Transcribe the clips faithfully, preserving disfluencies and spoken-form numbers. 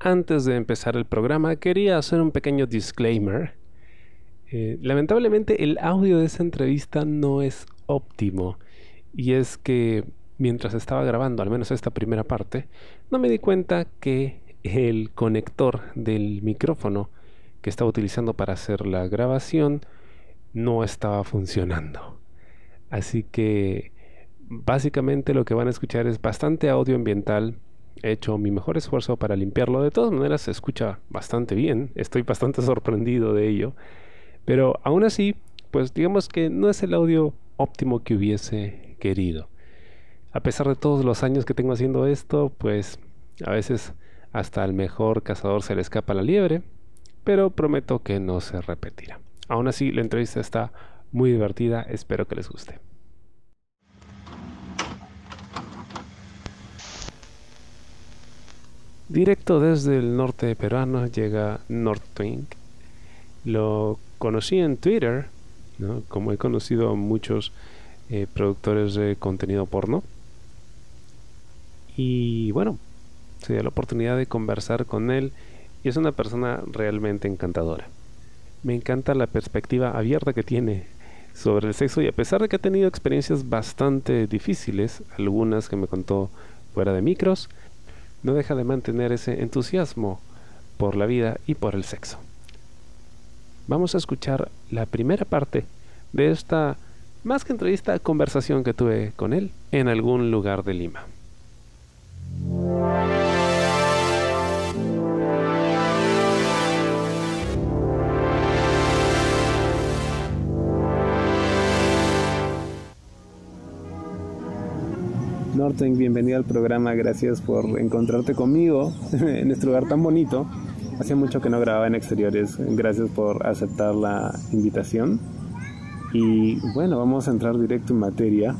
Antes de empezar el programa, quería hacer un pequeño disclaimer. Eh, lamentablemente el audio de esa entrevista no es óptimo. Y es que mientras estaba grabando, al menos esta primera parte, no me di cuenta que el conector del micrófono que estaba utilizando para hacer la grabación no estaba funcionando. Así que básicamente lo que van a escuchar es bastante audio ambiental. He hecho mi mejor esfuerzo para limpiarlo. De todas maneras se escucha bastante bien. Estoy bastante sorprendido de ello. Pero aún así, pues digamos que no es el audio óptimo que hubiese querido. A pesar de todos los años que tengo haciendo esto, pues a veces hasta al mejor cazador se le escapa la liebre. Pero prometo que no se repetirá. Aún así, la entrevista está muy divertida. Espero que les guste. Directo desde el norte peruano llega Northwing. Lo conocí en Twitter, ¿no? Como he conocido a muchos eh, productores de contenido porno. Y bueno, se dio la oportunidad de conversar con él y es una persona realmente encantadora. Me encanta la perspectiva abierta que tiene sobre el sexo y a pesar de que ha tenido experiencias bastante difíciles, algunas que me contó fuera de micros, no deja de mantener ese entusiasmo por la vida y por el sexo. Vamos a escuchar la primera parte de esta, más que entrevista, conversación que tuve con él en algún lugar de Lima. Northwing, bienvenido al programa, gracias por encontrarte conmigo en este lugar tan bonito. Hacía mucho que no grababa en exteriores, gracias por aceptar la invitación. Y bueno, vamos a entrar directo en materia.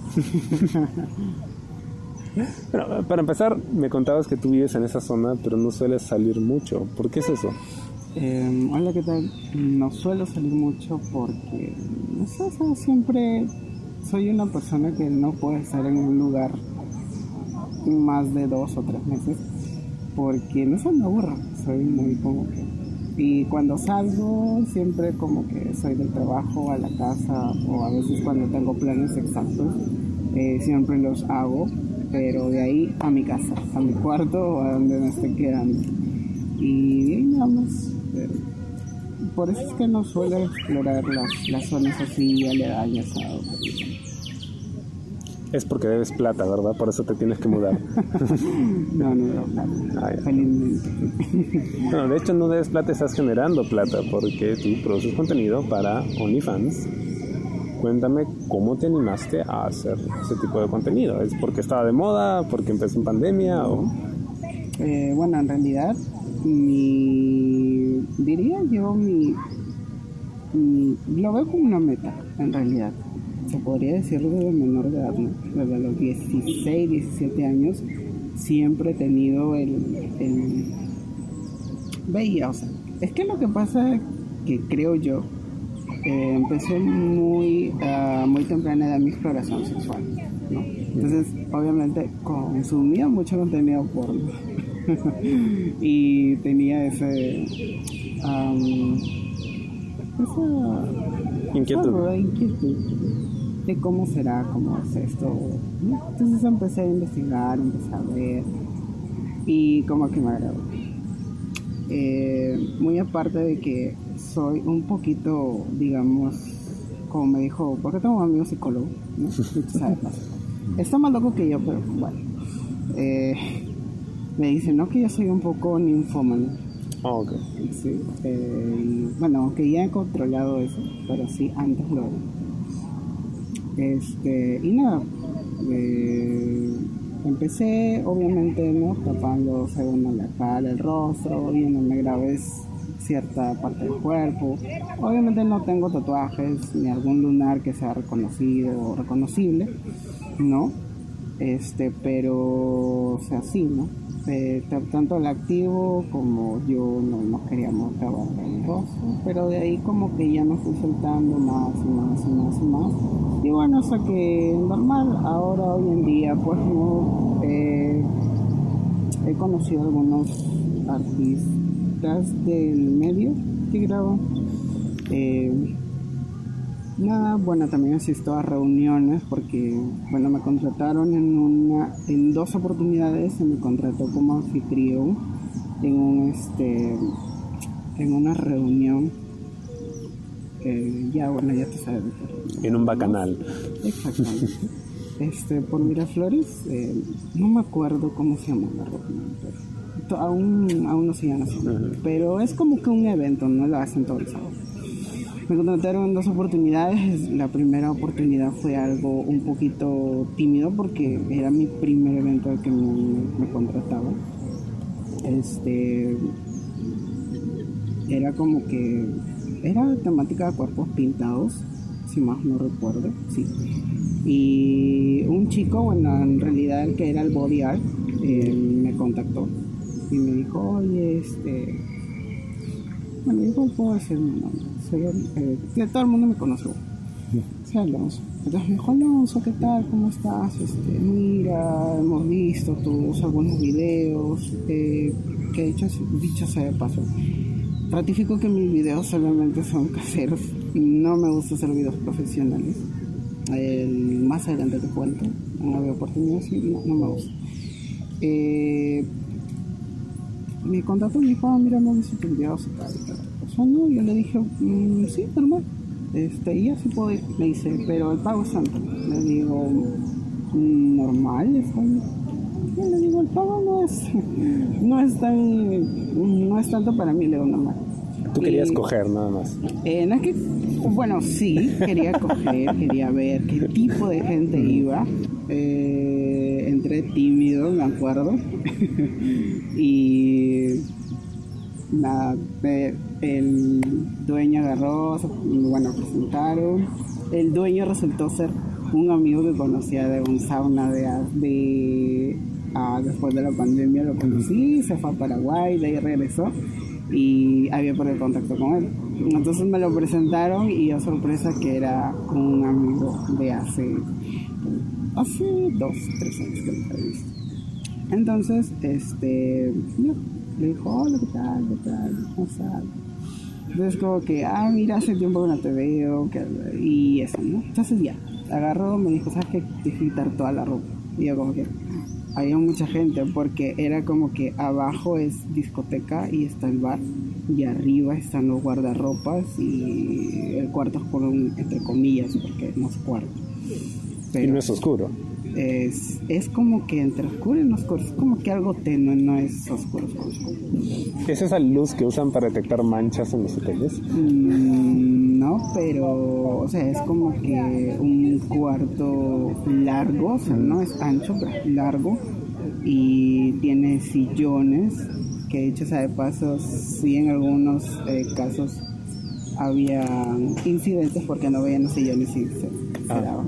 Bueno, para empezar, me contabas que tú vives en esa zona, pero no sueles salir mucho. ¿Por qué es eso? Eh, hola, ¿qué tal? No suelo salir mucho porque, no sé, o sea, siempre soy una persona que no puede estar en un lugar más de dos o tres meses porque no se me aburro, soy muy como que, y cuando salgo siempre como que soy del trabajo a la casa o a veces cuando tengo planes exactos eh, siempre los hago, pero de ahí a mi casa, a mi cuarto o a donde me esté quedando y de ahí nada más. Pero por eso es que no suelo explorar las, las zonas así aledañas a otros. Es porque debes plata, ¿verdad? Por eso te tienes que mudar. No, no debo plata, ah, felizmente. No, de hecho no debes plata, estás generando plata porque tú produces contenido para OnlyFans. Cuéntame cómo te animaste a hacer ese tipo de contenido. ¿Es porque estaba de moda? ¿Porque empezó en pandemia? ¿O? Eh, bueno, en realidad, mi, diría yo, mi, mi, lo veo como una meta, en realidad. Se podría decir desde menor de edad, ¿no? Desde los dieciséis, diecisiete años siempre he tenido el, el... Veía, o sea, es que lo que pasa que creo yo eh, empezó muy uh, muy temprana edad mi exploración sexual, ¿no? Entonces, obviamente, consumía mucho contenido porno y tenía ese... Um, esa inquietud. esa inquietud de cómo será, cómo es esto, ¿no? Entonces empecé a investigar, empecé a ver y como que me agradó. Eh, muy aparte de que soy un poquito, digamos, como me dijo, porque tengo un amigo psicólogo, ¿no? ¿Sabes? Está más loco que yo, pero bueno. Eh, me dice, no, que yo soy un poco ninfómano. Oh, ok. Sí, eh, y, bueno, aunque ya he controlado eso, pero sí, antes lo Este, y nada, eh, empecé obviamente, ¿no? Tapando según la cara, el rostro, viéndome graves cierta parte del cuerpo. Obviamente no tengo tatuajes ni algún lunar que sea reconocido o reconocible, ¿no? Este, pero, o sea, sí, ¿no? Eh, tanto el activo como yo no nos queríamos grabar el rostro, pero de ahí como que ya me fui soltando más y más y más y más. Y bueno, o sea que normal, ahora hoy en día pues no eh, he conocido algunos artistas del medio que graban. Eh, nada, bueno, también asisto a reuniones porque, bueno, me contrataron en una, en dos oportunidades, se me contrató como anfitrión en un, este, en una reunión. Eh, ya, bueno, ya te sabes. En un bacanal. Exactamente. Este, por Miraflores, eh, no me acuerdo cómo se llama la reunión, pero aún, aún no se llama así. Uh-huh. Pero es como que un evento, no lo hacen todo el sábado. Me contrataron en dos oportunidades. La primera oportunidad fue algo un poquito tímido porque era mi primer evento al que me, me contrataban. Este, era como que era temática de cuerpos pintados, si más no recuerdo, sí. Y un chico, bueno, en realidad el que era el body art, eh, me contactó y me dijo, oye, este, bueno, yo puedo decir mi nombre, soy el, eh, que todo el mundo me conoce, soy Alonso. Entonces me dijo, Alonso, ¿qué tal? ¿Cómo estás? Este, mira, hemos visto tus algunos videos, eh, que he hecho, dicho sea de paso. Ratifico que mis videos solamente son caseros, no me gusta hacer videos profesionales. El, más adelante te cuento, no había oportunidad, sí, no, no me gusta. Eh, me contactó y me dijo, ah, mira, no he visto tus videos y tal, y tal. O sea, no, yo le dije, mmm, sí, normal. Este, y así puedo ir, me dice, pero el pago es tanto. Le digo, normal, está bien. Yo le digo, el pago no es, no es tan, no es tanto para mí, le digo, normal. Tú querías y, coger nada más. Eh, no es que, bueno, sí, quería coger, quería ver qué tipo de gente iba. Eh, entré tímido, me acuerdo. Y nada, eh, el dueño agarró, bueno, presentaron. El dueño resultó ser un amigo que conocía de un sauna de, de ah, después de la pandemia, lo conocí, se fue a Paraguay, de ahí regresó y había por el contacto con él. Entonces me lo presentaron y yo sorpresa que era un amigo de hace hace dos, tres años que lo había visto. Entonces, este, no, le dijo, hola, ¿qué tal? ¿Qué tal? ¿Cómo estás? Entonces como que, ah, mira, hace tiempo que no te veo, que, y eso, ¿no? Entonces ya, agarró, me dijo, ¿sabes qué? Tienes que quitar toda la ropa. Y yo como que, había mucha gente, porque era como que abajo es discoteca y está el bar, y arriba están los guardarropas, y el cuarto es por un, entre comillas, porque no es cuarto. Pero y no es oscuro. Es, es como que entre oscuro y no oscuro, es como que algo tenue, no es oscuro, oscuro, oscuro. ¿Es esa luz que usan para detectar manchas en los hoteles? Mm, no, pero, o sea, es como que un cuarto largo, o sea, no es ancho, pero es largo, y tiene sillones, que dicho sea de paso, sí en algunos eh, casos había incidentes porque no veían los sillones y se, se ah. daban.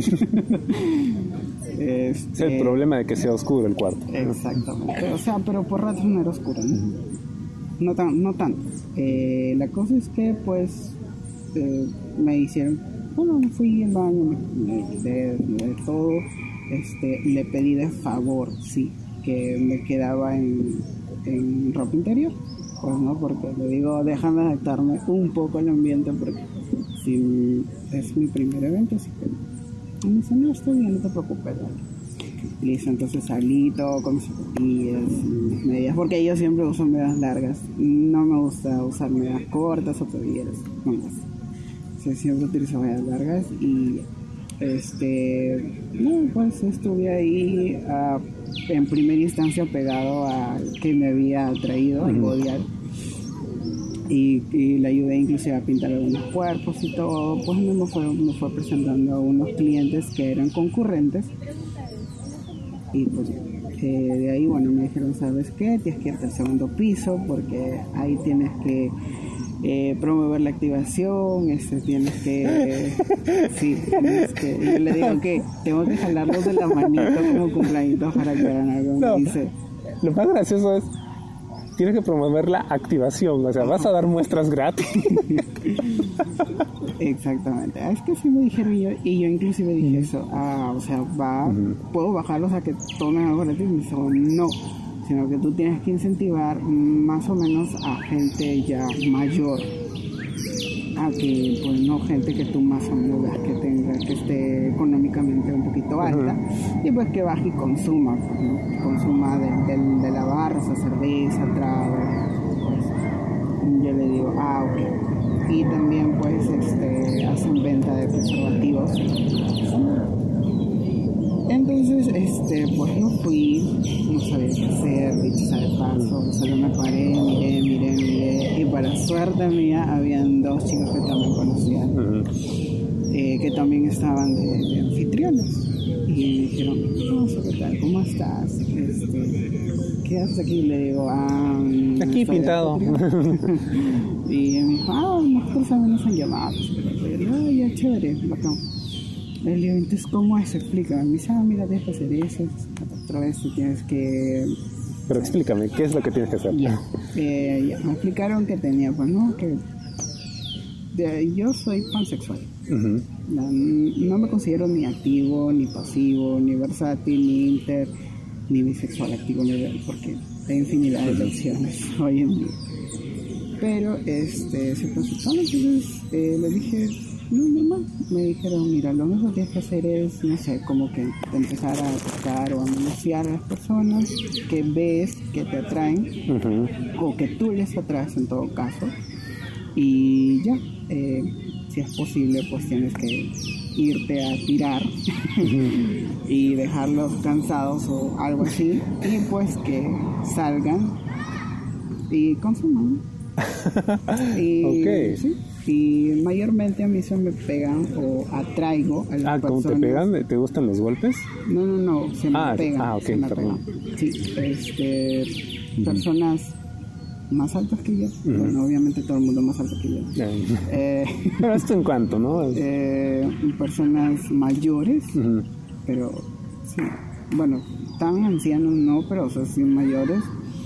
Este, es el problema de que sea oscuro el cuarto. Exactamente, o sea, pero por ratos no era oscuro, ¿no? Uh-huh. No tan, no tanto. Eh, la cosa es que, pues, eh, me hicieron, bueno, fui al baño, me, me quité de todo, este, le pedí de favor, sí, que me quedaba en, en ropa interior, pues no, porque le digo, déjame adaptarme un poco al ambiente, porque si es mi primer evento, así que y me dice, no, estoy bien, no te preocupes, ¿vale? Listo, entonces salí todo con mis zapatillas, mis medias, porque yo siempre uso medias largas, no me gusta usar medias cortas o tobilleras, no más. O sea, siempre utilizo medias largas y este, no, pues estuve ahí uh, en primera instancia pegado a que me había traído el body art. Y, y le ayudé inclusive a pintar algunos cuerpos y todo, pues me fue, me fue presentando a unos clientes que eran concurrentes y pues eh, de ahí bueno me dijeron, ¿sabes qué? Tienes que irte al segundo piso porque ahí tienes que eh, promover la activación, este, tienes que eh, sí, tienes que, y yo le digo que tengo que jalarlos de la manito como cumpleañitos para que hagan algo. No, me dice, lo más gracioso es tienes que promover la activación, o sea, vas a dar muestras gratis. Exactamente, es que sí me dijeron yo, y yo inclusive dije eso, ah, o sea, va, uh-huh. puedo bajarlos a que tomen algo gratis, y me dijo, no, sino que tú tienes que incentivar más o menos a gente ya mayor, a que, pues no gente que tú más o menos veas que tenga, que esté económicamente un poquito alta, uh-huh. y pues que baje y consuma, pues, ¿no? Consuma de, de, de la barra, esa cerveza, trago, pues yo le digo, ah, ok. Y también pues este, hacen venta de preservativos. Entonces, este, pues no fui, no sabía qué hacer, dicho sea de paso, solo me paré, miré, miré, miré, y para suerte mía, habían dos chicos que también conocía, uh-huh. eh, que también estaban de, de anfitriones, y dijeron, no sé qué tal, ¿cómo estás? Este, ¿qué haces aquí? Le digo, ah, aquí pintado. Y me dijo, ah, nosotros también nos han llamado, pero yo, ah, ya, chévere, bacán. Le digo, entonces, ¿cómo es? Explica. Me dice, ah, mira, tienes que hacer eso, otra vez tienes que... Pero explícame, ¿qué es lo que tienes que hacer? Ya, eh, ya. Me explicaron que tenía, pues, ¿no? Que de, yo soy pansexual. Uh-huh. No, no me considero ni activo, ni pasivo, ni versátil, ni inter, ni bisexual activo, ni real, porque hay infinidad de opciones hoy en día. Pero, este, se consultaron, entonces eh, le dije... No, normal. Me dijeron, mira, lo único que tienes que hacer es, no sé, como que empezar a tocar o a anunciar a las personas que ves que te atraen, uh-huh. o que tú les atraes en todo caso. Y ya, eh, si es posible, pues tienes que irte a tirar uh-huh. y dejarlos cansados o algo así. Y pues que salgan y consuman. Y, okay. ¿sí? Y mayormente a mí se me pegan o atraigo a las ah, personas. ¿Cómo te pegan? ¿Te gustan los golpes? No, no, no, se me ah, pegan. Ah, ok, se me perdón. pegan. Sí, este, uh-huh. personas más altas que yo. Uh-huh. Bueno, obviamente todo el mundo más alto que yo. Uh-huh. Eh, pero esto en cuanto, ¿no? Eh, personas mayores, uh-huh. pero sí, bueno, tan ancianos no, pero o sea, sí mayores.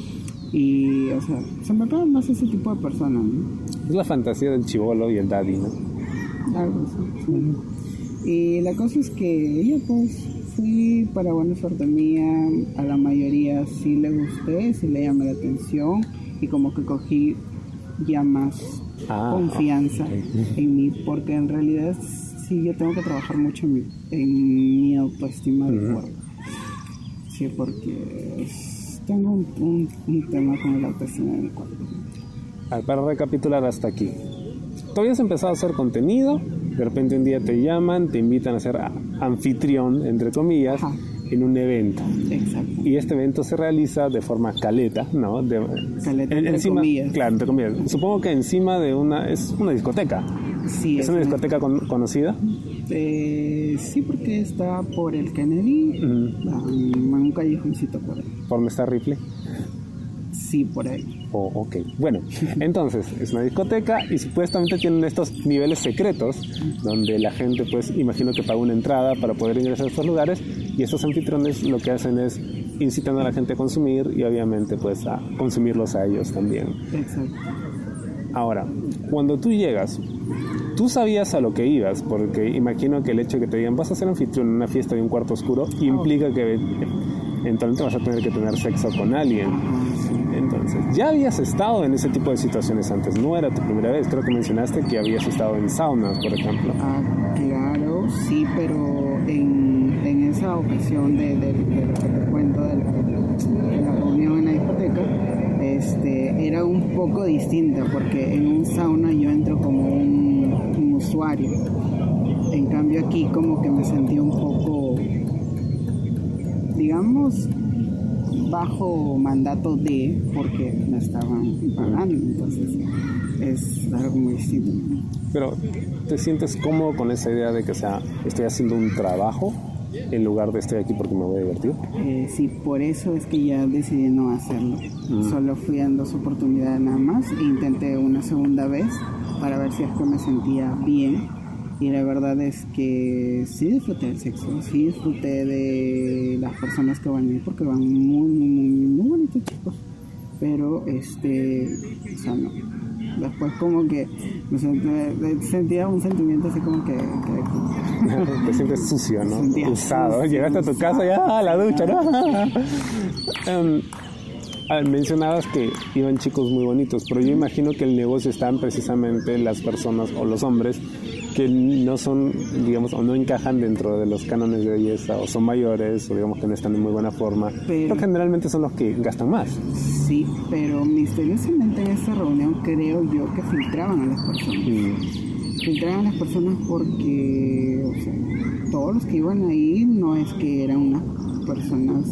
Y, o sea, se me pegan más ese tipo de personas, ¿no? Es la fantasía del chibolo y el daddy, ¿no? Algo así, sí. Uh-huh. Y la cosa es que yo, pues, fui para buena suerte mía. A la mayoría sí le gusté, sí le llamé la atención. Y como que cogí ya más ah, confianza okay. en mí. Porque en realidad sí yo tengo que trabajar mucho en mi, en mi autoestima uh-huh. del cuerpo. Sí, porque... Es, tengo un, un, un tema con el autoestima del cuerpo. Para recapitular hasta aquí, tú habías empezado a hacer contenido, de repente un día te llaman, te invitan a ser anfitrión, entre comillas, ajá. en un evento. Exacto. Y este evento se realiza de forma caleta, ¿no? De, caleta entre encima, comillas. Claro, entre comillas. Supongo que encima de una... es una discoteca. Sí. ¿Es, es una discoteca con, conocida? Eh, sí, porque está por el Kennedy, uh-huh. en un callejoncito por ahí. ¿Por donde está Ripley? Sí, por ahí. Oh, ok. Bueno, entonces es una discoteca y supuestamente tienen estos niveles secretos donde la gente, pues, imagino que paga una entrada para poder ingresar a estos lugares, y estos anfitriones lo que hacen es incitando a la gente a consumir y obviamente pues a consumirlos a ellos también. Exacto. Ahora, cuando tú llegas, tú sabías a lo que ibas, porque imagino que el hecho de que te digan vas a ser anfitrión en una fiesta de un cuarto oscuro implica que eventualmente vas a tener que tener sexo con alguien. Entonces, ya habías estado en ese tipo de situaciones antes, no era tu primera vez. Creo que mencionaste que habías estado en saunas, por ejemplo. Ah, claro, sí, pero en, en esa ocasión de, de, de lo que te cuento de la, de la reunión en la discoteca, este, era un poco distinta, porque en un sauna yo entro como un, un usuario. En cambio aquí como que me sentí un poco, digamos, bajo mandato de, porque me estaban pagando, entonces es algo muy distinto. Pero, ¿te sientes cómodo con esa idea de que, o sea, estoy haciendo un trabajo en lugar de estoy aquí porque me voy a divertir? Eh, sí, por eso es que ya decidí no hacerlo. Mm. Solo fui en dos oportunidades nada más e intenté una segunda vez para ver si es que me sentía bien. Y la verdad es que sí disfruté del sexo, sí disfruté de las personas que van ahí, porque van muy, muy, muy, muy bonitos chicos. Pero, este, o sea, no. Después como que me sentía, sentía un sentimiento así como que... que te sientes sucio, ¿no? Sentía usado. Sucio, Llegaste a tu usado. casa y ¡ah, la ducha! ¿No? um, Ah, mencionabas que iban chicos muy bonitos, pero yo imagino que el negocio están precisamente las personas o los hombres que no son, digamos, o no encajan dentro de los cánones de belleza, o son mayores, o digamos que no están en muy buena forma, pero, pero generalmente son los que gastan más. Sí, pero misteriosamente en esta reunión creo yo que filtraban a las personas. Mm. Filtraban a las personas porque, o sea, todos los que iban ahí no es que eran unas personas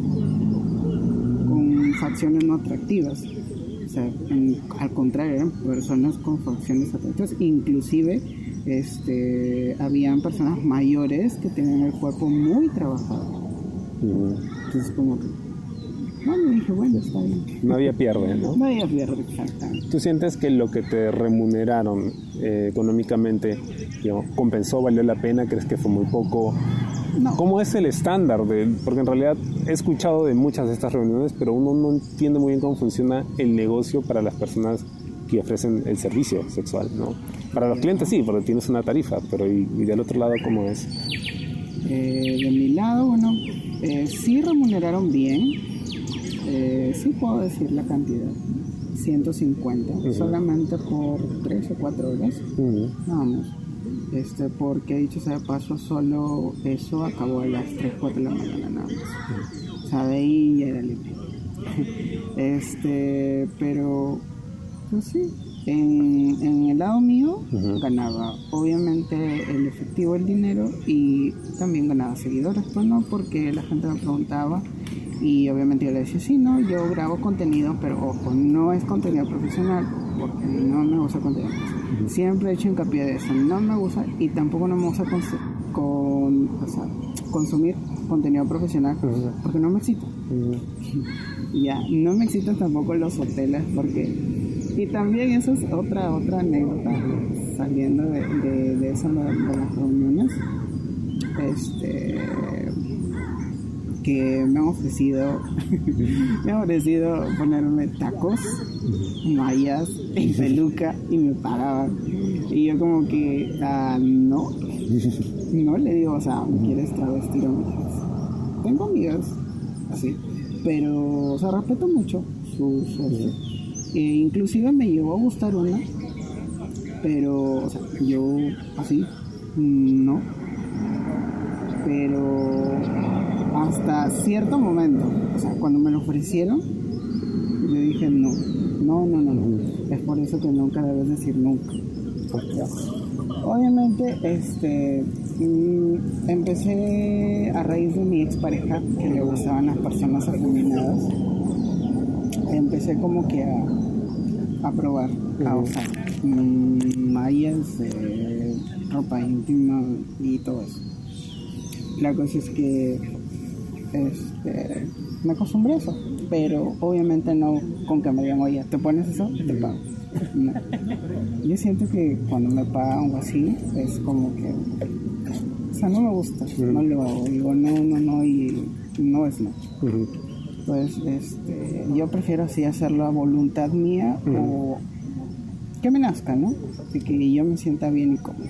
con facciones no atractivas. O sea, en, al contrario, eran personas con facciones atractivas. Inclusive, este, habían personas mayores que tenían el cuerpo muy trabajado. Mm. Entonces, como que, bueno, dije, bueno, está bien. No había pierde, ¿no? No había pierde, exactamente. ¿Tú sientes que lo que te remuneraron eh, económicamente, digamos, compensó, valió la pena? ¿Crees que fue muy poco? No. ¿Cómo es el estándar? De, porque en realidad he escuchado de muchas de estas reuniones, pero uno no entiende muy bien cómo funciona el negocio para las personas que ofrecen el servicio sexual, ¿no? Para los clientes sí, porque tienes una tarifa, pero ¿y, y del otro lado cómo es? Eh, de mi lado, bueno, eh, sí remuneraron bien. Eh, sí puedo decir la cantidad, ciento cincuenta, uh-huh. solamente por tres o cuatro horas, uh-huh. nada más, este, porque dicho sea de paso, solo eso acabó a las tres, cuatro de la mañana nada más, uh-huh. o sea, de ahí ya era libre, este, pero, pues sí, en, en el lado mío uh-huh. ganaba, obviamente, el efectivo, el dinero, y también ganaba seguidores, pues no, porque la gente me preguntaba. Y obviamente yo le decía, sí, no, yo grabo contenido, pero ojo, no es contenido profesional, porque no me gusta contenido profesional. Uh-huh. Siempre he hecho hincapié de eso, no me gusta y tampoco no me gusta con, con, o sea, consumir contenido profesional, uh-huh. porque no me excita. Uh-huh. Ya, no me excitan tampoco los hoteles, porque... Y también eso es otra, otra anécdota, uh-huh. saliendo de, de, de eso, de, de las reuniones, este... que me han ofrecido me han ofrecido ponerme tacos, mallas y peluca y me pagaban y yo como que uh, no no le digo, o sea, ¿me quieres travestir? Tengo amigas así, pero o sea, respeto mucho su, su e inclusive me llegó a gustar una, pero o sea, yo así no, pero hasta cierto momento, o sea, cuando me lo ofrecieron, yo dije no, no, no, no, no. Es por eso que nunca debes decir nunca. Porque, obviamente, este, mmm, empecé a raíz de mi expareja, que le gustaban las personas afeminadas, empecé como que a, a probar, uh-huh. a usar mmm, mallas, eh, ropa íntima y todo eso. La cosa es que Este, me acostumbré a eso, pero obviamente no con que me digan, oye, ¿te pones eso? Te pago. No. Yo siento que cuando me pagan o así, es como que, o sea, no me gusta, uh-huh. no lo hago, digo, no, no, no, y no es no. Uh-huh. Pues, este, yo prefiero así hacerlo a voluntad mía uh-huh. o que me nazca, ¿no? Así que yo me sienta bien y cómodo.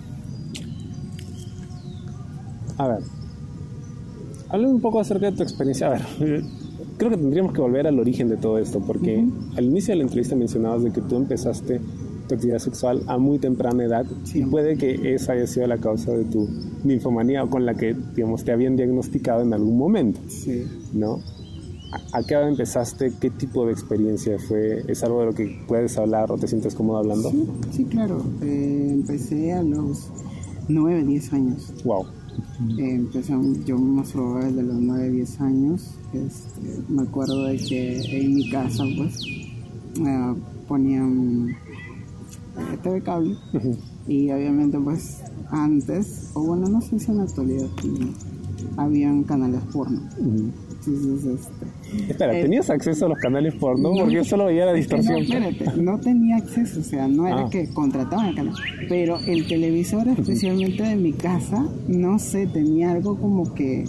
A ver. Háblame un poco acerca de tu experiencia. A ver, creo que tendríamos que volver al origen de todo esto, porque uh-huh. al inicio de la entrevista mencionabas de que tú empezaste tu actividad sexual a muy temprana edad, sí. y puede que esa haya sido la causa de tu ninfomanía, o con la que, digamos, te habían diagnosticado en algún momento, sí. ¿no? ¿A, a qué edad empezaste? ¿Qué tipo de experiencia fue? ¿Es algo de lo que puedes hablar o te sientes cómodo hablando? Sí, sí, claro. Eh, empecé a los nueve, diez años. Wow. Eh, empecé, yo me masturbaba desde los nueve, diez años. Este, me acuerdo de que en mi casa pues eh, ponían eh, T V cable, uh-huh. y obviamente pues antes, o bueno, no sé si en la actualidad, no, habían canales porno. Uh-huh. Entonces, este, Espera, ¿tenías eh, acceso a los canales porno? No, porque yo solo veía la distorsión. No, espérate, no tenía acceso, o sea, no era ah. que contrataban el canal, pero el televisor, especialmente de mi casa, no sé, tenía algo como que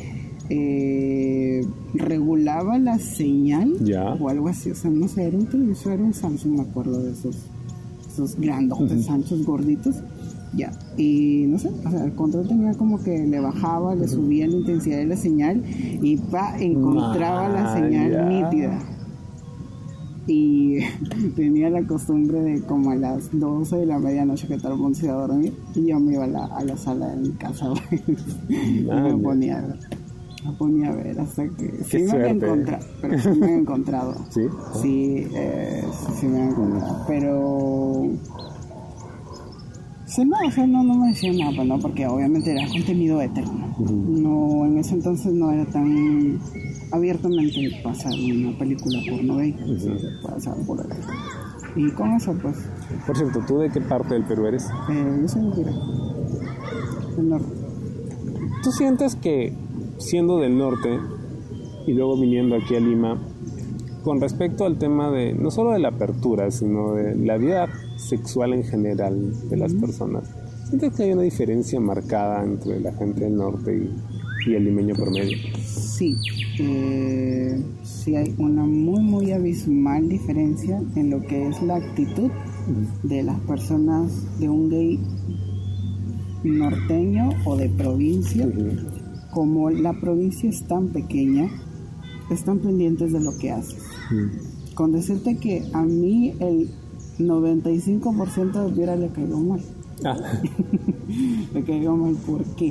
eh, regulaba la señal, ya. o algo así, o sea, no sé, era un televisor, era un Samsung, me acuerdo de esos, esos grandotes, uh-huh. anchos, gorditos. Ya, y no sé, o sea, el control tenía como que le bajaba, le subía la intensidad de la señal y pa, encontraba Man, la señal ya. nítida. y tenía la costumbre de como a las doce de la medianoche que todo el mundo se iba a dormir y yo me iba a la, a la sala de mi casa y me ponía a ver, me ponía a ver hasta que sí me había encontrado, pero sí me he encontrado. ¿Sí? Sí, eh, sí me he encontrado, pero sí, no, o sea, no, no me decía nada, pues, ¿no? Porque obviamente era contenido eterno. Uh-huh. No, en ese entonces no era tan abiertamente pasar una película porno gay, uh-huh. Sí, se pasaba por ahí. Y con eso, pues... Por cierto, ¿tú de qué parte del Perú eres? Eh, yo soy de Tira, del norte. ¿Tú sientes que, siendo del norte y luego viniendo aquí a Lima, con respecto al tema de, no solo de la apertura, sino de la vida sexual en general de las uh-huh. personas, sientes que hay una diferencia marcada entre la gente del norte y, y el limeño promedio? Sí, eh, sí hay una muy muy abismal diferencia en lo que es la actitud uh-huh. de las personas de un gay norteño o de provincia. Uh-huh. Como la provincia es tan pequeña, están pendientes de lo que haces. Uh-huh. Con decirte que a mí el noventa y cinco por ciento de Piura le cayó mal. Ah. Le cayó mal, ¿por qué?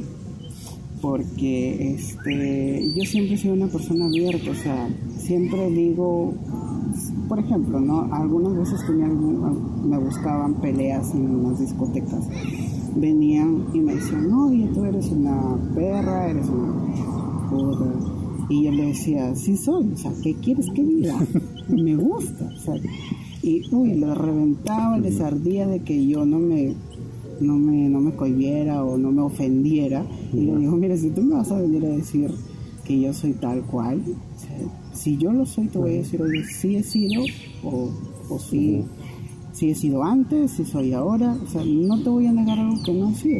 Porque este, yo siempre he sido una persona abierta, o sea, siempre digo, por ejemplo, ¿no? Algunas veces tenía, me buscaban peleas en las discotecas, venían y me decían, no, oye, tú eres una perra, eres una puta. Y yo le decía, sí soy, o sea, ¿qué quieres que diga? Me gusta, o sea, y uy, lo reventaba, les ardía de que yo no me, no me, no me cohibiera o no me ofendiera. Y le digo, mira, si tú me vas a venir a decir que yo soy tal cual, o sea, si yo lo soy, te voy a decir, oye, sí he sido, o, o sí, sí he sido antes, sí soy ahora, o sea, no te voy a negar algo que no he sido.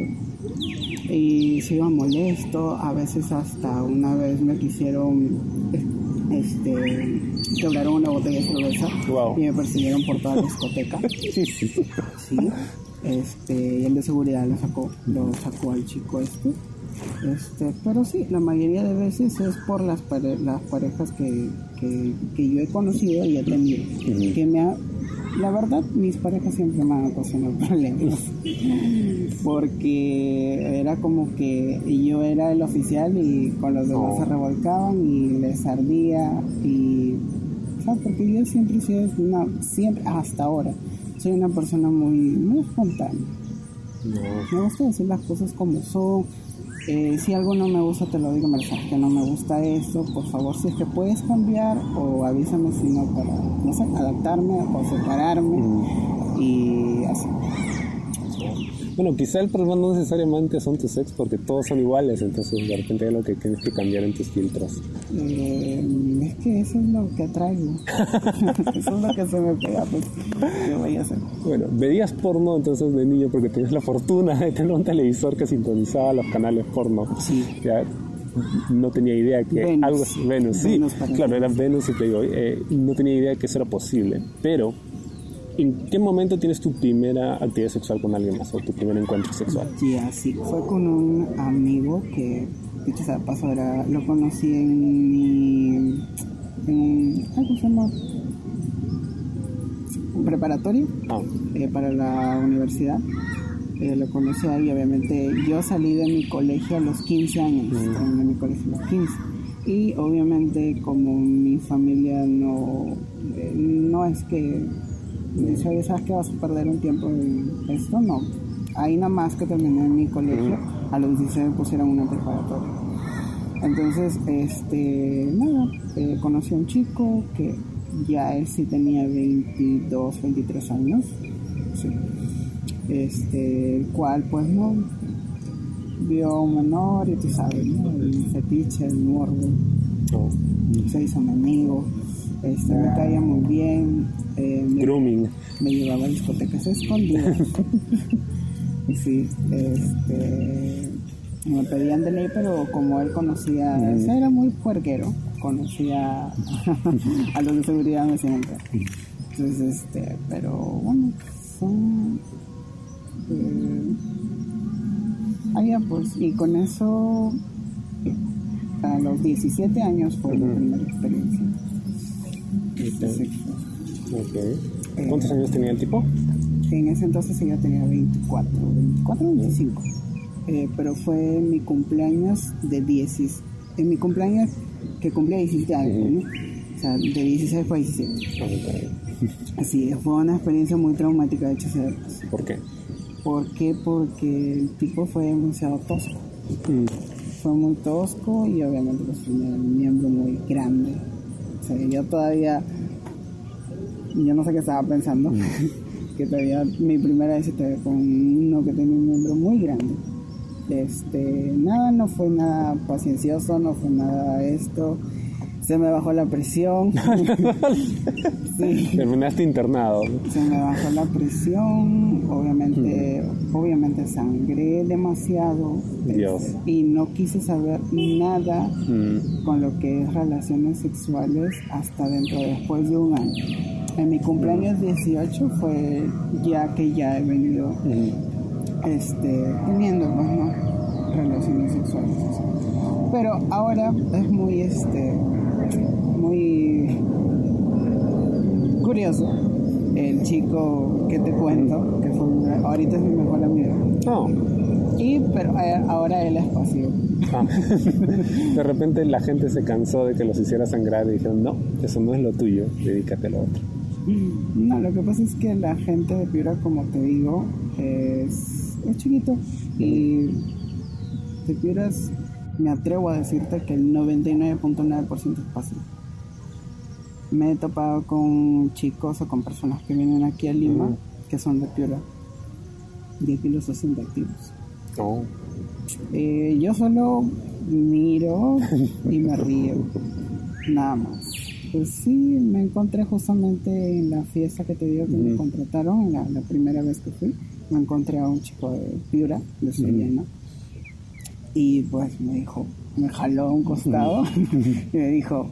Y se iba molesto, a veces hasta una vez me quisieron este quebraron una botella de cerveza. Wow. Y me persiguieron por toda la discoteca. Sí, este, y el de seguridad lo sacó, lo sacó al chico este. Este, pero sí, la mayoría de veces es por las, pare- las parejas que, que, que yo he conocido y he tenido. Uh-huh. Que me ha, la verdad, mis parejas siempre me han ocasionado problemas. Porque era como que yo era el oficial y con los demás oh. se revolcaban y les ardía. Y, ¿sabes? Porque yo siempre he sido una, siempre, hasta ahora, soy una persona muy, muy espontánea. No. Me gusta decir las cosas como son. Eh, si algo no me gusta, te lo digo, me sabes que no me gusta esto, por favor, si es que puedes cambiar o avísame, si no, para, no sé, adaptarme o separarme mm. y así. Bueno, quizá el problema no necesariamente son tus ex, porque todos son iguales, entonces de repente hay lo que tienes que cambiar en tus filtros. Eh, es que eso es lo que atraigo. Eso es lo que se me pega, pues, ¿qué voy a hacer? Bueno, veías porno entonces de niño porque tenías la fortuna de tener un televisor que sintonizaba los canales porno. Sí. Ya, no tenía idea que Venus. algo así, Venus, sí, Venus claro, era Venus y Playboy, eh, no tenía idea que eso era posible, pero ¿en qué momento tienes tu primera actividad sexual con alguien más o tu primer encuentro sexual? Sí, así fue con un amigo que, dicho sea paso, era, lo conocí en mi, en, ¿cómo se llama? Un preparatorio ah. eh, para la universidad. Eh, lo conocí ahí, obviamente. Yo salí de mi colegio a los quince años, mm. de mi colegio a los quince. Y obviamente como mi familia no, eh, no es que me dice, oye, ¿sabes que vas a perder un tiempo en esto? No. Ahí nada más que terminé en mi colegio, mm. a los dieciséis me pusieron una preparatoria. Entonces, este, nada, eh, conocí a un chico que ya él sí tenía veintidós, veintitrés años. Sí. Este, el cual pues no vio a un menor y tú sabes, ¿no? El fetiche, el morbo, oh. se hizo mi amigo, este, me caía muy bien, eh, grooming, me, me llevaba a discotecas escondidas. Sí, este, me pedían de ley, pero como él conocía, mm. ese era muy puerquero, conocía a los de seguridad, me siempre. Entonces, este, pero bueno, son Eh, allá pues, y con eso a los diecisiete años fue uh-huh. la primera experiencia. Okay. Okay. ¿Cuántos eh, años tenía el tipo? En ese entonces ella tenía veinticuatro, veinticuatro, veinticinco. Eh, pero fue mi cumpleaños de diez. En mi cumpleaños que cumplía diecisiete años, uh-huh. ¿no? O sea, de dieciséis fue diecisiete. Okay. Así, fue una experiencia muy traumática, de hecho. ¿Por qué? ¿Por qué? Porque el tipo fue demasiado tosco. Mm. Fue muy tosco y obviamente pues tenía un miembro muy grande. O sea, yo todavía, yo no sé qué estaba pensando, mm. que todavía mi primera vez estaba con uno que tenía un miembro muy grande. Este, nada, no fue nada paciencioso, no fue nada esto. Se me bajó la presión. Sí. Terminaste internado. Se me bajó la presión, obviamente, mm. obviamente sangré demasiado. Dios. Este, y no quise saber nada mm. con lo que es relaciones sexuales hasta dentro de después de un año. En mi cumpleaños dieciocho fue ya que ya he venido mm. este, teniendo pues, ¿no? relaciones sexuales. Pero ahora es muy este muy curioso el chico que te cuento, que fue ahorita es mi mejor amigo. Oh. Y pero ahora él es pasivo. Ah. De repente la gente se cansó de que los hiciera sangrar y dijeron, no, eso no es lo tuyo, dedícate a lo otro. No, lo que pasa es que la gente de Piura, como te digo, es, es chiquito y de Piura es, me atrevo a decirte que el noventa y nueve punto nueve por ciento es pasivo. Me he topado con chicos o con personas que vienen aquí a Lima, uh-huh. que son de Piura, y aquí los hacen de activos. Oh. Eh, yo solo miro y me río, nada más. Pues sí, me encontré justamente en la fiesta que te digo que uh-huh. me contrataron, la, la primera vez que fui, me encontré a un chico de Piura, de Soriana, uh-huh. y pues me dijo, me jaló a un costado uh-huh. y me dijo,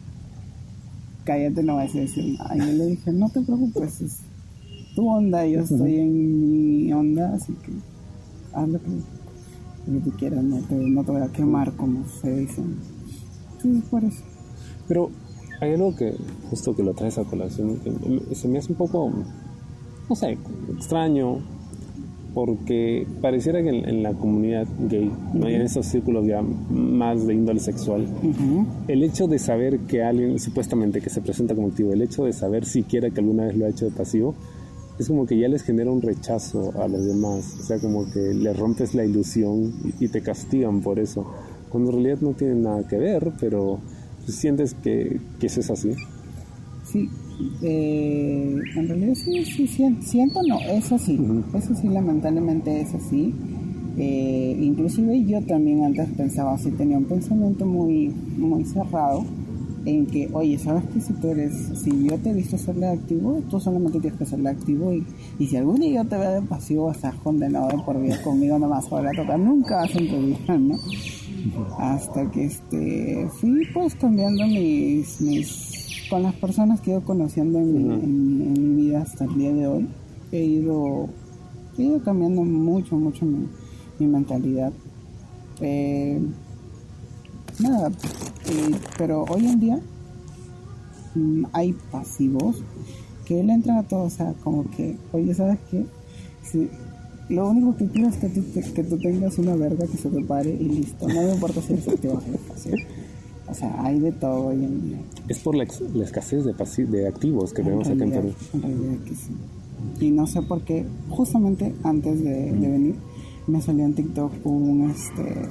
cállate, no vas a decir nada. Y yo le dije, no te preocupes, es tu onda, yo estoy en mi onda, así que haz lo que, lo que tú quieras, no te, no te voy a quemar, como se dice. Sí, por eso. Pero hay algo que, justo que lo traes a colación, que se me hace un poco, no sé, extraño, porque pareciera que en, en la comunidad gay, uh-huh. ¿no? Y en esos círculos ya más de índole sexual, uh-huh. el hecho de saber que alguien, supuestamente que se presenta como activo, el hecho de saber siquiera que alguna vez lo ha hecho de pasivo, es como que ya les genera un rechazo a los demás, o sea, como que les rompes la ilusión y, y te castigan por eso, cuando en realidad no tienen nada que ver, pero ¿sientes que, que eso es así? Sí. Eh, en realidad sí, sí, siento, no, es así, uh-huh. eso sí, lamentablemente es así. Eh, inclusive yo también antes pensaba así, tenía un pensamiento muy, muy cerrado en que, oye, ¿sabes qué? Si tú eres, si yo te he visto serle activo, tú solamente tienes que serle activo y, y si algún día yo te veo de pasivo, vas a estar condenado de por vida conmigo, no vas a volver a tocar, nunca vas a entrevistar, ¿no? Uh-huh. Hasta que este, fui pues cambiando mis, mis con las personas que he ido conociendo en, uh-huh. en, en mi vida hasta el día de hoy, he ido, he ido cambiando mucho, mucho mi, mi mentalidad. Eh, nada, eh, pero hoy en día mmm, hay pasivos que le entran a todos, o sea, como que, oye, ¿sabes qué? Si, lo único que quiero es que tú, te, que tú tengas una verga que se te pare y listo, no me importa si eres activo o pasivo. O sea, hay de todo hoy en día. Es por la, ex- la escasez de, pasi- de activos que tenemos acá en Perú. En realidad que sí. Y no sé por qué, justamente antes de, mm. de venir, me salió en TikTok un, este,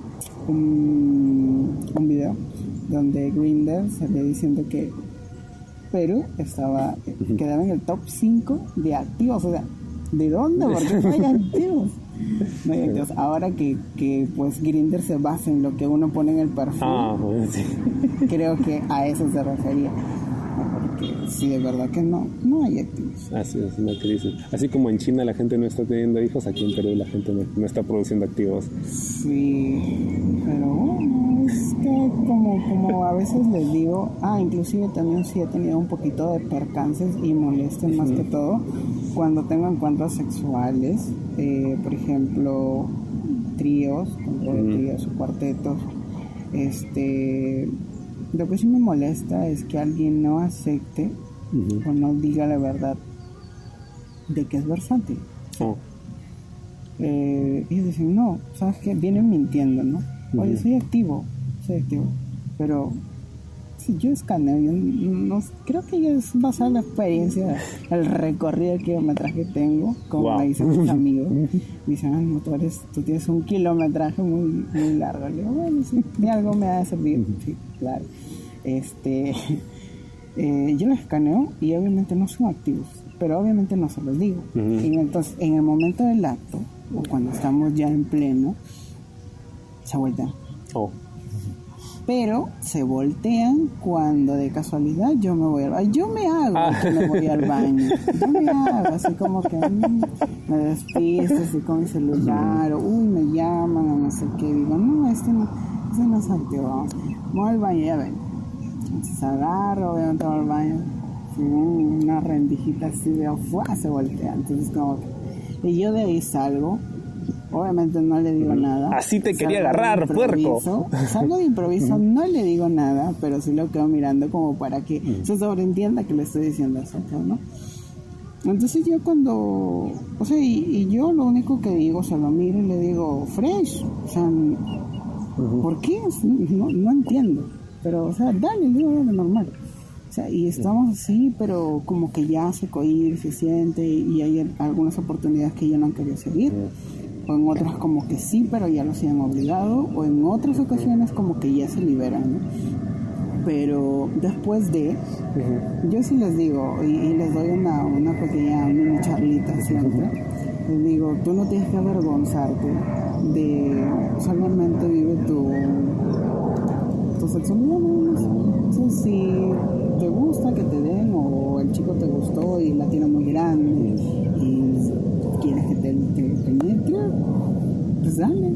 un, un video donde Grindr salía diciendo que Perú estaba, uh-huh. quedaba en el top cinco de activos. O sea, ¿de dónde? Porque no hay activos. No hay activos. Ahora que, que pues Grindr se basa en lo que uno pone en el perfil, ah, bueno, sí. creo que a eso se refería. Porque sí, de verdad que no, no hay activos. Así es, una crisis. Así como en China la gente no está teniendo hijos, aquí en Perú la gente no, no está produciendo activos. Sí, pero bueno, es que como, como a veces les digo, ah, inclusive también sí he tenido un poquito de percances y molestias, más uh-huh. que todo cuando tengo encuentros sexuales, eh, por ejemplo, tríos, uh-huh. tríos o cuartetos. Este, lo que sí me molesta es que alguien no acepte uh-huh. o no diga la verdad de que es versátil. Oh. Eh, y dicen, no, ¿sabes qué? Vienen mintiendo, ¿no? Oye, uh-huh. soy activo, soy activo, pero si yo escaneo, yo no, creo que ya es basada en la experiencia, el recorrido, el kilometraje que tengo, como wow. me dicen mis amigos. Me dicen, ah, no, tú, eres, tú tienes un kilometraje muy, muy largo. Le digo, bueno, sí, de algo me ha de servir. Sí, claro. Este, eh, yo los escaneo y obviamente no son activos, pero obviamente no se los digo. Uh-huh. Y entonces, en el momento del acto, o cuando estamos ya en pleno, se voltean. Oh. Pero se voltean cuando de casualidad yo me voy al baño. Yo me hago ah. que me voy al baño. Yo me hago así como que mmm, me despisto así con mi celular. O uy, me llaman o no sé qué. Digo, no, este no, este no es activo. Vamos, voy al baño, ya ven. Entonces agarro, voy a entrar al baño. Una rendijita así de afuera se voltea. Entonces como que... Y yo de ahí salgo. Obviamente no le digo nada. Así te quería agarrar, puerco. Salgo de improviso, no le digo nada, pero sí lo quedo mirando como para que se sobreentienda que le estoy diciendo eso, ¿no? Entonces yo cuando... O sea, y, y yo lo único que digo, o sea, lo miro y le digo, fresh. O sea, uh-huh. ¿por qué? No, no entiendo. Pero, o sea, dale, digo, dale, normal. O sea, y estamos así, pero como que ya se cohíbe, se siente, y hay algunas oportunidades que yo no quería seguir. O en otras como que sí, pero ya lo se han obligado, o en otras ocasiones como que ya se liberan, ¿no? Pero después de, uh-huh. yo sí les digo, y, y les doy una, una pequeña mini charlita siempre, les digo, tú no tienes que avergonzarte de, solamente vive tu, tu sexualidad, ¿no? Entonces, si te gusta que te den, o el chico te gustó y la tiene muy grande, y quieres que te, te penetre, pues dale.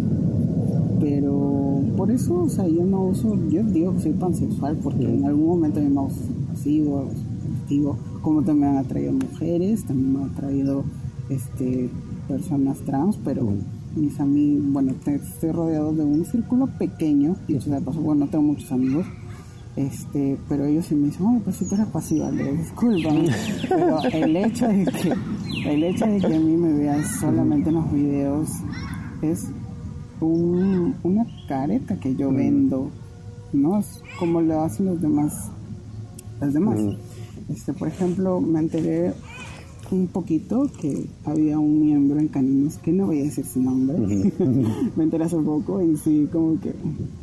Pero por eso, o sea, yo no uso, yo digo que soy pansexual porque en algún momento me ha gustado pasivo, activo, como también me han atraído mujeres, también me han atraído este, personas trans, pero mis amigos, bueno, estoy rodeado de un círculo pequeño, y eso de paso, bueno, no tengo muchos amigos, este, pero ellos sí me dicen, oh, pues si tú eres pasiva, le digo, discúlpame, pero el hecho de que el hecho de que a mí me vean solamente en los videos es un, una careta que yo vendo, ¿no? Es como lo hacen los demás, los demás. Este, por ejemplo, me enteré un poquito que había un miembro en Caninos, que no voy a decir su nombre, me enteré hace poco y sí, como que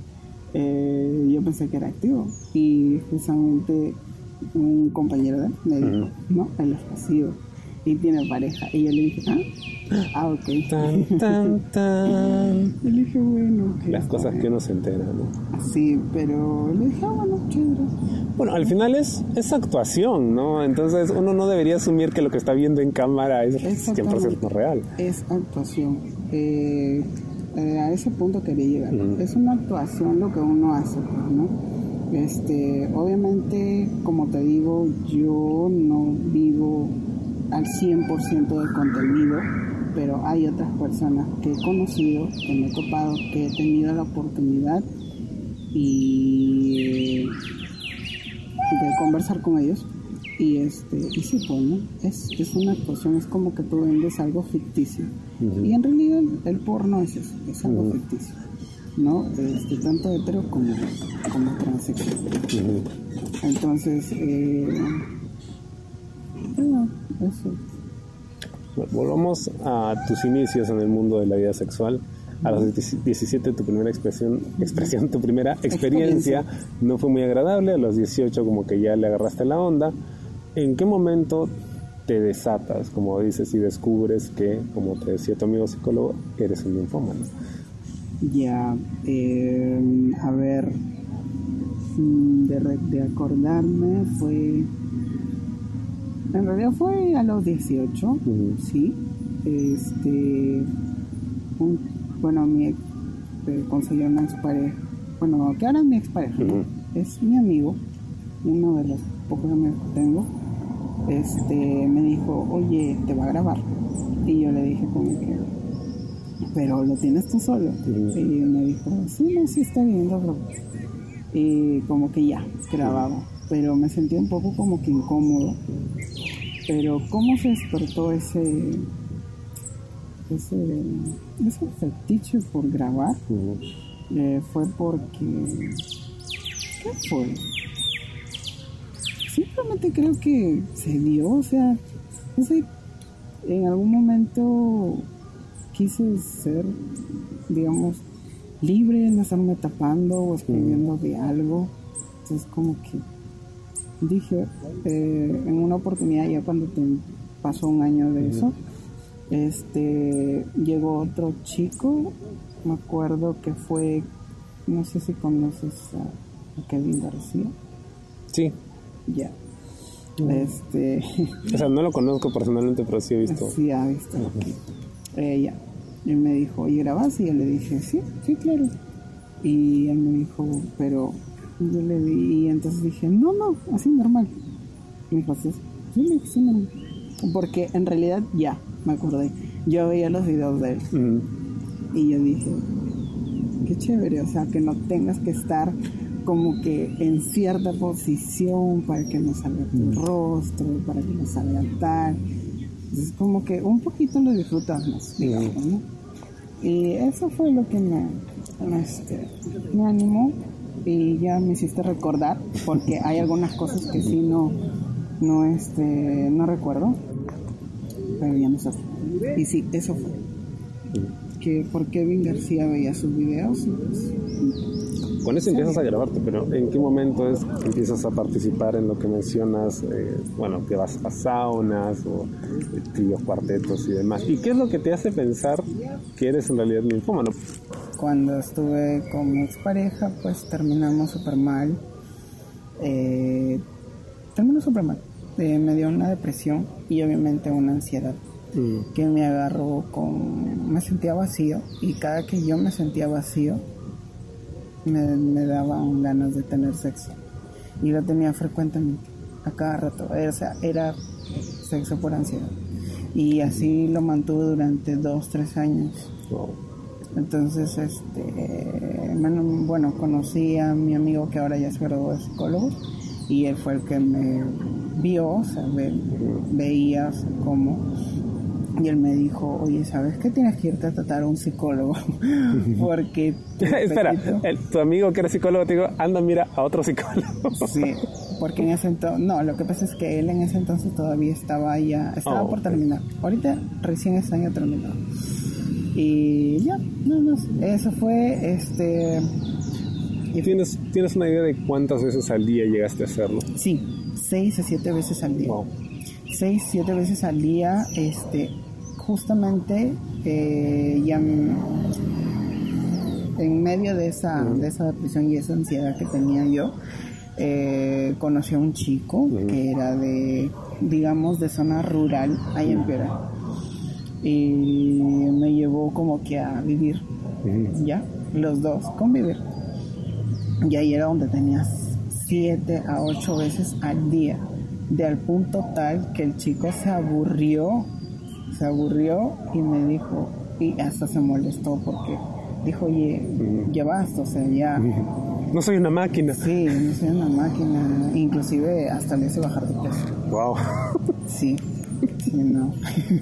Eh, yo pensé que era activo, y justamente un compañero de él me dijo, uh-huh. no, él es pasivo y tiene pareja, y yo le dije, ah, ah ok, tan, tan, tan. Y le dije, bueno, okay, las cosas que uno se entera, ¿no? Sí, pero le dije, ah, bueno, chévere. Bueno, al final es, es actuación, ¿no? Entonces uno no debería asumir que lo que está viendo en cámara es cien por ciento real. Es actuación. eh Eh, a ese punto quería llegar. Uh-huh. Es una actuación lo que uno hace, ¿no? Este, obviamente, como te digo, yo no vivo al cien por ciento del contenido, pero hay otras personas que he conocido, que me he topado, que he tenido la oportunidad y de conversar con ellos. Y este y sí, pues, ¿no? Es, es una actuación, es como que tú vendes algo ficticio. Uh-huh. Y en realidad el, el porno es eso, es algo uh-huh. ficticio, ¿no? Este, tanto hetero como, como transexual. Uh-huh. Entonces, eh, bueno, eso. Bueno, volvamos a tus inicios en el mundo de la vida sexual. A los diecisiete tu primera expresión, expresión, tu primera experiencia, experiencia no fue muy agradable. A los dieciocho como que ya le agarraste la onda. ¿En qué momento te desatas, como dices, y descubres que, como te decía tu amigo psicólogo, eres un linfómano? Ya, eh, a ver, de, de acordarme fue, en realidad fue a los dieciocho, uh-huh. sí, este, un, bueno, mi ex, eh, conseguí una expareja, bueno, que ahora es mi expareja, uh-huh. es mi amigo, uno de los pocos amigos que tengo. Este, me dijo, oye, te va a grabar. Y yo le dije como que, pero lo tienes tú solo. Uh-huh. Y me dijo, sí, no, sí está bien, lo grabo. Y como que ya, grababa. pero me sentí un poco como que incómodo. Pero cómo se despertó ese ese, ese fetiche por grabar, uh-huh. eh, fue porque ¿qué fue? Simplemente creo que se dio, o sea, no sé, en algún momento quise ser, digamos, libre, no estarme tapando o escondiendo uh-huh. de algo. Entonces como que dije, eh, en una oportunidad, ya cuando te pasó un año de uh-huh. eso, este llegó otro chico, me acuerdo que fue, no sé si conoces a, a Kevin García. Sí. Ya. Uh-huh. Este. O sea, no lo conozco personalmente, pero sí he visto. Sí, ha visto. Uh-huh. Eh, ya. Él me dijo, ¿y grabas? Y yo le dije, sí, sí, claro. Y él me dijo, pero yo le di, y entonces dije, no, no, así normal. Y me dijo, sí, sí, sí, normal. Porque en realidad ya, me acordé, yo veía los videos de él. Uh-huh. Y yo dije, qué chévere, o sea, que no tengas que estar como que en cierta posición para que no salga tu uh-huh. rostro, para que no salga tal. Entonces como que un poquito lo disfrutas más, digamos, uh-huh. ¿no? Y eso fue lo que me, me, este, me animó, y ya me hiciste recordar, porque hay algunas cosas que sí no, no, este, no recuerdo, pero ya no sé. Y sí, eso fue. Que por Kevin García veía sus videos. Pues, con eso empiezas a grabarte, pero ¿en qué momento es que empiezas a participar en lo que mencionas? Eh, bueno, que vas a saunas o eh, tríos, cuartetos y demás. ¿Y qué es lo que te hace pensar que eres en realidad ninfómano? Cuando estuve con mi expareja, pues terminamos súper mal. Eh, terminó súper mal. Eh, me dio una depresión y obviamente una ansiedad. Mm. Que me agarró con... Me sentía vacío, y cada que yo me sentía vacío me, me daban ganas de tener sexo, y lo tenía frecuentemente, a cada rato. O sea, era sexo por ansiedad, y así lo mantuve durante dos, tres años. Wow. Entonces, este, bueno, conocí a mi amigo que ahora ya se graduó de psicólogo, y él fue el que me vio, o sea, ve, veía cómo. Y él me dijo, oye, ¿sabes qué? Tienes que irte a tratar a un psicólogo. Porque... Espera, el, tu amigo que era psicólogo te dijo, anda, mira a otro psicólogo. Sí, porque en ese entonces... No, lo que pasa es que él en ese entonces todavía estaba ya... Estaba oh, por okay. terminar. Ahorita recién este año terminó. Y ya, no, no, eso fue, este... ¿Tienes, ¿Tienes una idea de cuántas veces al día llegaste a hacerlo? Sí, seis a siete veces al día. Wow. Seis, siete veces al día, este... justamente eh, ya en medio de esa, uh-huh. de esa depresión y esa ansiedad que tenía yo, eh, conocí a un chico uh-huh. que era de, digamos, de zona rural, ahí en Piura, y me llevó como que a vivir, uh-huh. ya, los dos, convivir, y ahí era donde tenías siete a ocho veces al día, de al punto tal que el chico se aburrió se aburrió y me dijo, y hasta se molestó porque dijo, oye, mm. ya basta, o sea, ya... No soy una máquina. Sí, no soy una máquina, inclusive hasta le hice bajar de peso. Wow. Sí, sí, no.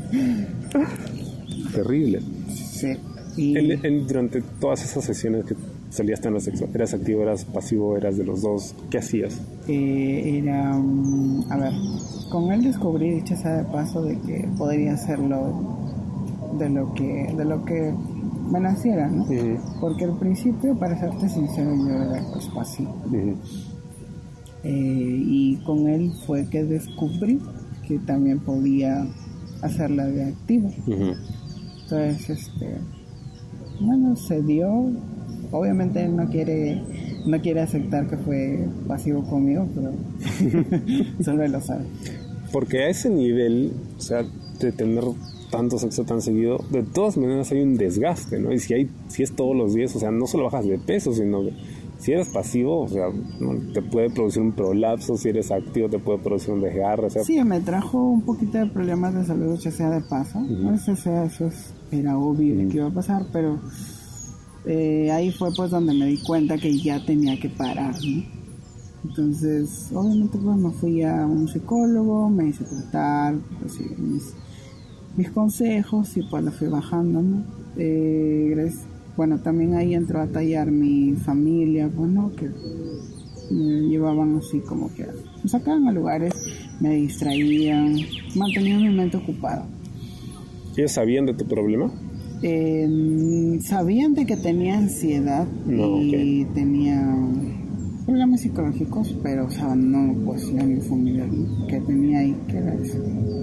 Terrible. Sí. Y... En, en, durante todas esas sesiones que salías tener sexo, ¿eras activo, eras pasivo, eras de los dos? ¿Qué hacías? Eh, era, um, a ver, con él descubrí, dicho sea de paso, de que podría hacerlo de lo que, de lo que me naciera, ¿no? Uh-huh. Porque al principio, para serte sincero, yo era pues pasivo. Uh-huh. Eh, y con él fue que descubrí que también podía hacerla de activo. Uh-huh. Entonces, este, bueno, se dio. Obviamente él no quiere no quiere aceptar que fue pasivo conmigo, pero solo él lo sabe. Porque a ese nivel, o sea, de tener tanto sexo tan seguido, de todas maneras hay un desgaste, ¿no? Y si hay si es todos los días, o sea, no solo bajas de peso, sino que si eres pasivo, o sea, ¿no? Te puede producir un prolapso, si eres activo te puede producir un desgarre, o sea... Sí, me trajo un poquito de problemas de salud, ya sea de paso, uh-huh. no sé si eso era obvio uh-huh. que iba a pasar, pero... Eh, ahí fue pues donde me di cuenta que ya tenía que parar, ¿no? Entonces, obviamente pues me fui a un psicólogo, me hice tratar, recibí mis, mis consejos y pues lo fui bajando, ¿no? Eh, gracias, bueno, también ahí entró a tallar mi familia, bueno, que me llevaban así como que me sacaban a lugares, me distraían, mantenían mi mente ocupada. ¿Ellos sabían de tu problema? Eh, sabían de que tenía ansiedad No, y okay. tenía problemas psicológicos, pero o sea, no, pues la mi familia que tenía ahí, que era eso.